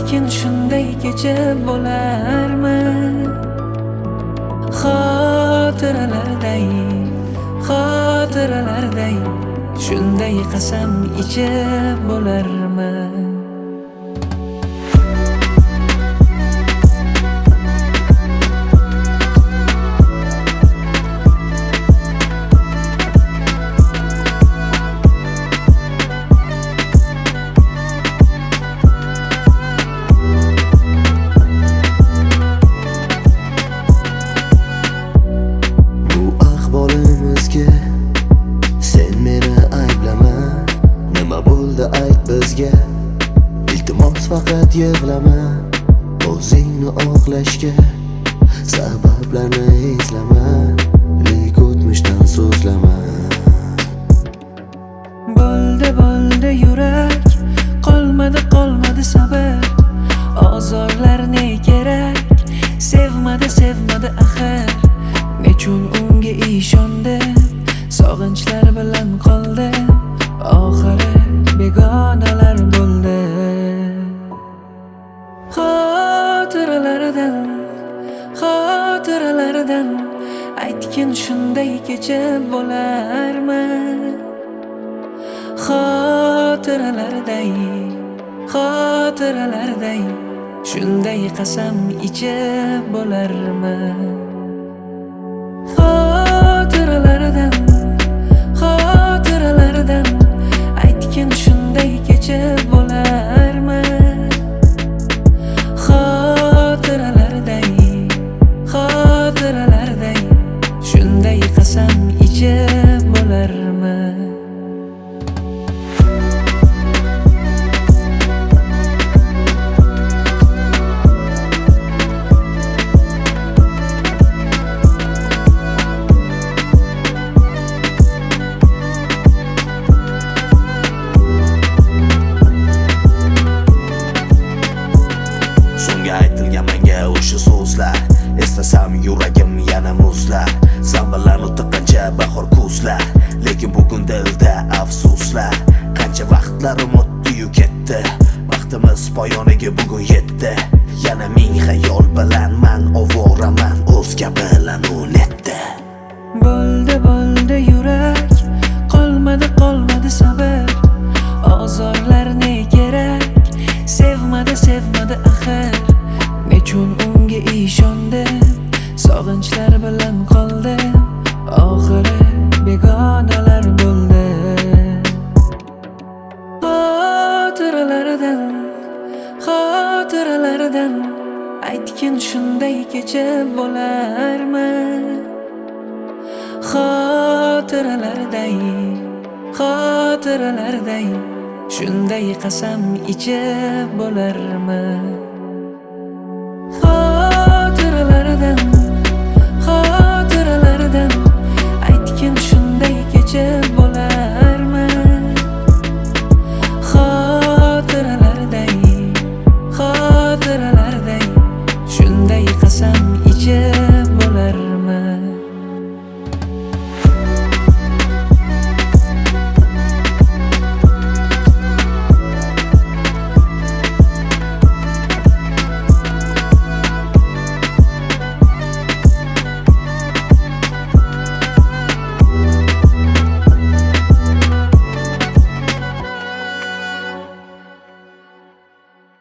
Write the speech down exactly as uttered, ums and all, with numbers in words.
aytgin shunday kecha bo'larmi? Xotiralarday, xotiralarday shunday qasam ichib bo'larmi? Sen meni ayblama, nima bo'ldi ayt bizga. Iltimos faqat yig'lama, o'zingni oqlashga sabablarni izlama, lek o'tmishdan so'zlama. Bo'ldi bo'ldi yurak, qolmadi qolmadi sabr. Ozorlar ne kerak, sevmadi sevmadi axir. Nechun unga ishondim, sog'inchlar bilan qoldi, oxiri begonalar bo'ldi. Xotiralardan, xotiralardan aytgin shunday kecha bo'larmi? Xotiralarday, xotiralarday shunday qasam ichib bo'larmi? Xotiralardan, xotiralardan aytgin shunday kecha bo'larmi? Xotiralarday, xotiralarday shunday qasam ichib bo'larmi? Aytilgan menga o'sha so'zlar, eslasam yuragim yana muzlar. Zambalarni tiqqancha bahor kuzlar, lekin bugun dilda afsuslar. Qancha vaqtlarim o'tdi-yu ketdi, vaqtimiz poyoniga bugun yetdi. Yana ming xayol bilan man ovoraman, o'zga bilan u netdi. Bo'ldi bo'ldi yurak, qolmadi qolmadi sabr. Ozorlar ne kerak, sevmadi sevmadi axir. Nechun unga ishondim, sog'inchlar bilan qoldi, oxiri begonalar bo'ldi. Xotiralardan, xotiralardan aytgin shunday kecha bo'larmi? Xotiralarday, xotiralarday shunday qasam ichib bo'larmi? Xotiralardan